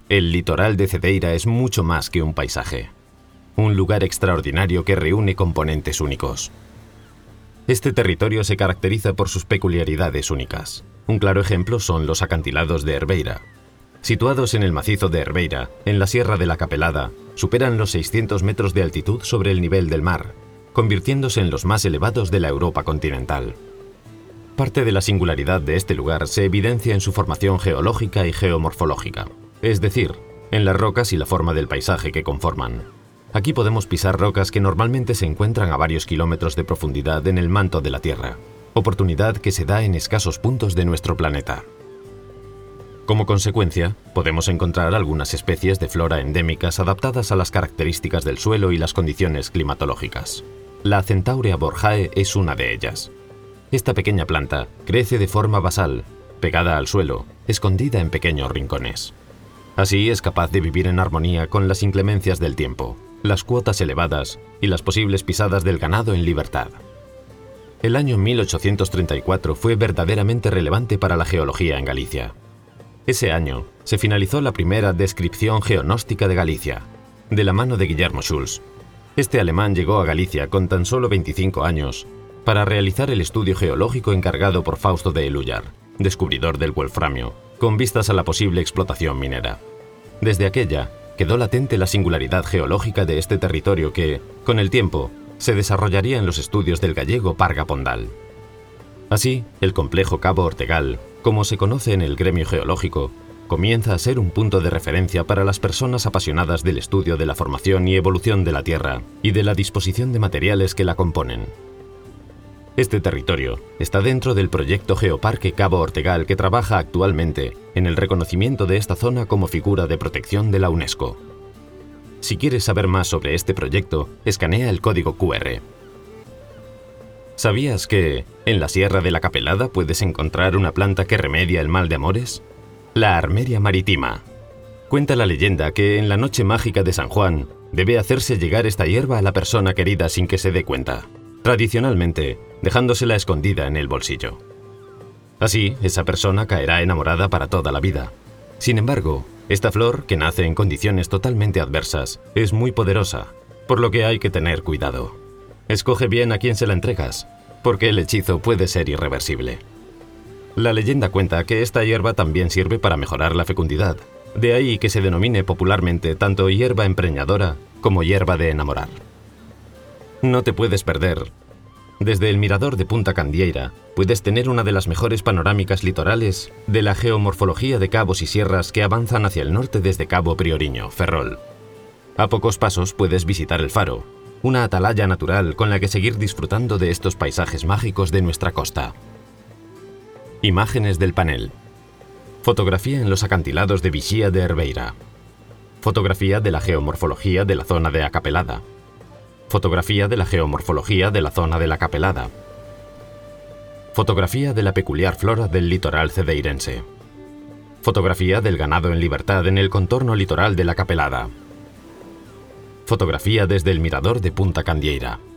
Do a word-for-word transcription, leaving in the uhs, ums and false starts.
El litoral de Cedeira es mucho más que un paisaje. Un lugar extraordinario que reúne componentes únicos. Este territorio se caracteriza por sus peculiaridades únicas. Un claro ejemplo son los acantilados de Herbeira. Situados en el macizo de Herbeira, en la Sierra de la Capelada, superan los seiscientos metros de altitud sobre el nivel del mar, convirtiéndose en los más elevados de la Europa continental. Parte de la singularidad de este lugar se evidencia en su formación geológica y geomorfológica, es decir, en las rocas y la forma del paisaje que conforman. Aquí podemos pisar rocas que normalmente se encuentran a varios kilómetros de profundidad en el manto de la Tierra, oportunidad que se da en escasos puntos de nuestro planeta. Como consecuencia, podemos encontrar algunas especies de flora endémicas adaptadas a las características del suelo y las condiciones climatológicas. La Centaurea borjae es una de ellas. Esta pequeña planta crece de forma basal, pegada al suelo, escondida en pequeños rincones. Así es capaz de vivir en armonía con las inclemencias del tiempo, las cuotas elevadas y las posibles pisadas del ganado en libertad. El año mil ochocientos treinta y cuatro fue verdaderamente relevante para la geología en Galicia. Ese año se finalizó la primera descripción geonóstica de Galicia, de la mano de Guillermo Schulz. Este alemán llegó a Galicia con tan solo veinticinco años para realizar el estudio geológico encargado por Fausto de Elújar, descubridor del wolframio, con vistas a la posible explotación minera. Desde aquella, quedó latente la singularidad geológica de este territorio que, con el tiempo, se desarrollaría en los estudios del gallego Parga Pondal. Así, el complejo Cabo Ortegal, como se conoce en el gremio geológico, comienza a ser un punto de referencia para las personas apasionadas del estudio de la formación y evolución de la Tierra y de la disposición de materiales que la componen. Este territorio está dentro del proyecto Geoparque Cabo Ortegal, que trabaja actualmente en el reconocimiento de esta zona como figura de protección de la UNESCO. Si quieres saber más sobre este proyecto, escanea el código cu erre. ¿Sabías que en la Sierra de la Capelada puedes encontrar una planta que remedia el mal de amores? La armeria maritima. Cuenta la leyenda que en la noche mágica de San Juan debe hacerse llegar esta hierba a la persona querida sin que se dé cuenta, tradicionalmente dejándosela escondida en el bolsillo. Así, esa persona caerá enamorada para toda la vida. Sin embargo, esta flor, que nace en condiciones totalmente adversas, es muy poderosa, por lo que hay que tener cuidado. Escoge bien a quién se la entregas, porque el hechizo puede ser irreversible. La leyenda cuenta que esta hierba también sirve para mejorar la fecundidad, de ahí que se denomine popularmente tanto hierba empreñadora como hierba de enamorar. No te puedes perder. Desde el mirador de Punta Candieira puedes tener una de las mejores panorámicas litorales de la geomorfología de cabos y sierras que avanzan hacia el norte desde Cabo Prioriño, Ferrol. A pocos pasos puedes visitar el faro, una atalaya natural con la que seguir disfrutando de estos paisajes mágicos de nuestra costa. Imágenes del panel. Fotografía en los acantilados de Vichía de Herbeira. Fotografía de la geomorfología de la zona de Acapelada. Fotografía de la geomorfología de la zona de la Capelada. Fotografía de la peculiar flora del litoral cedeirense. Fotografía del ganado en libertad en el contorno litoral de la Capelada. Fotografía desde el mirador de Punta Candieira.